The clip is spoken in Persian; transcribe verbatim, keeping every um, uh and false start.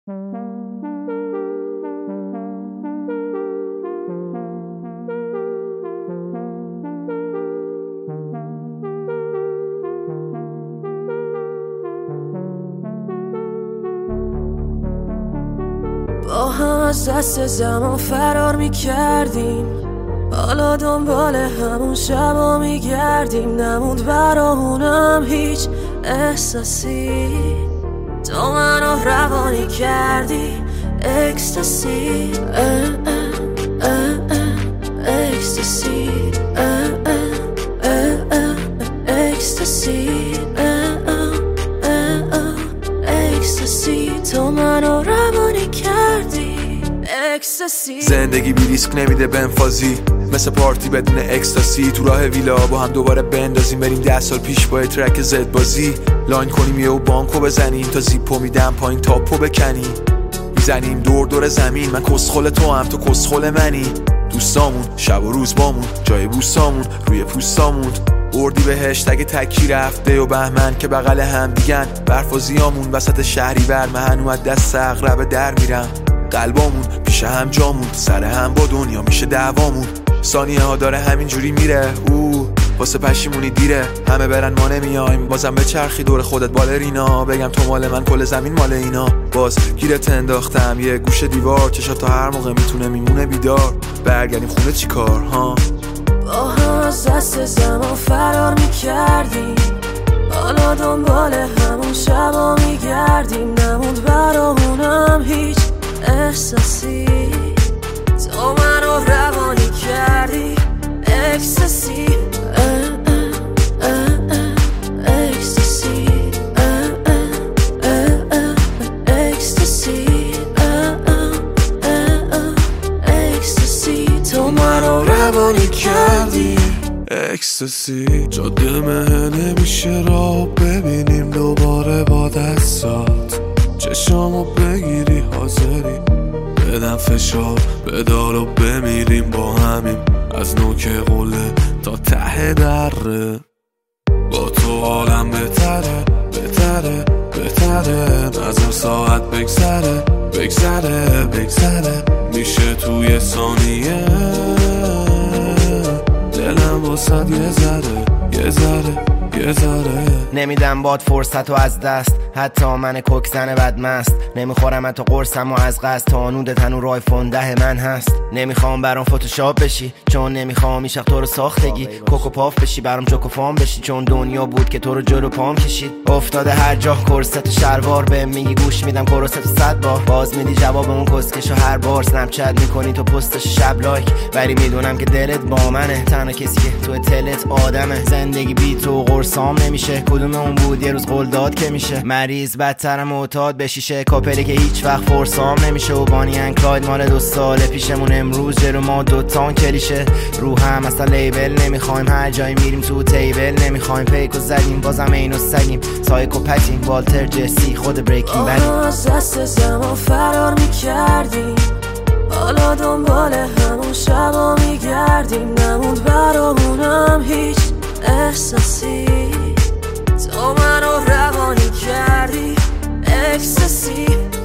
با هم از دست زمان فرار میکردیم، حالا دنبال همون شبا میگردیم. نموند برامونم هیچ احساسی، تو منو روانی کردی اکستاسی. اکستاسی اکستاسی اکستاسی، تو منو روانی کردی اکستاسی. زندگی بی ریسک نمیده بنفازی، مثل پارتی بدون اکستاسی. تو راه ویلا با هم دوباره بندازیم، بریم ده سال پیش با ترک زد بازی. لاین کنیم یه و بانکو بزنیم، تا زیپو میدم پایین تاپو بکنیم. میزنیم دور دور زمین، من کسخل تو هم تو کسخل منی. دوستامون شب و روز بامون، جای بوسامون روی پوستامون. اردی بهش تگ تکی رفته و بهمن که بغل هم دیگن. برفازیامون وسط شهری بر من اومد دست اغرب در میرم. قلبامون پیش هم جامون، سر هم با دنیا میشه دعوامون. ثانیه ها داره همینجوری میره، او واسه پشیمونی دیره. همه برن ما نمیایم، بازم به چرخی دور خودت بالرینا. بگم تو مال من کل زمین مال اینا. باز گیرت انداختم یه گوشه دیوار، چشا تا هر موقع میتونه میمونه بیدار. برگردیم خونه چی کار ها؟ با هم از دست زمان فرار میکردیم، حالا دنبال همون شبا میگردیم. نموند برامونم هیچ احساسی، تو منو روانی کردی اکستاسی. اکستاسی اکستاسی اکستاسی، تو منو روانی کردی اکستاسی. جاده مه نمیشه راه ببینیم دوباره با دستات. چشامو بگیری حاضری بدم فشار بدار و بمیریم با همیم. از نوک قله تا ته دره، با تو عالم بهتره بهتره بهتره. نظر ساعت بگذره بگذره بگذره، میشه توی ثانیه. دلم واسد یه ذره یه ذره یه ذره. نمیدم باد فرصت و از دست، حتی من کوکزن بدمست. نمیخورم حتی قرصم و از قصد، تا نود تنو رایفون ده من هست. نمیخوام برام فوتوشاپ بشی، چون نمیخوام ایشق تو رو ساختگی. کوکو پاف بشی برام جوکو فام بشی، چون دنیا بود که تو رو جلو پام کشید. افتاده هر جا کرست و شلوار، به میگی گوش میدم کرست صد بار. باز میدی جواب اون کسکشو هر بار. سنپچت میکنی تو پستش شب لایک، ولی میدونم که دلت با منه. تنها کسی که تو تلت آدمه. زندگی بی تو قرصام نمیشه، کدوم اون بود یه روز قول داد که میشه. مریض بدتر معتاد بشیشه، کاپلی که هیچ وقت فرسام نمیشه. و بانی انکلاید مال دو سال پیشمون، امروز جلو ما دوتان کلیشه. رو هم اصلا لیبل نمیخوایم، هر جایی میریم تو تیبل نمیخوایم. پیکو زدیم بازم اینو سگیم، سایکو پتیم والتر جسی خود بریکینگ بدیم. از دست زمان فرار میکردیم، حالا دنبال همون شبا میگردیم. نموند برامونم هیچ احساسی، تو منو روانی کردی اکستاسی.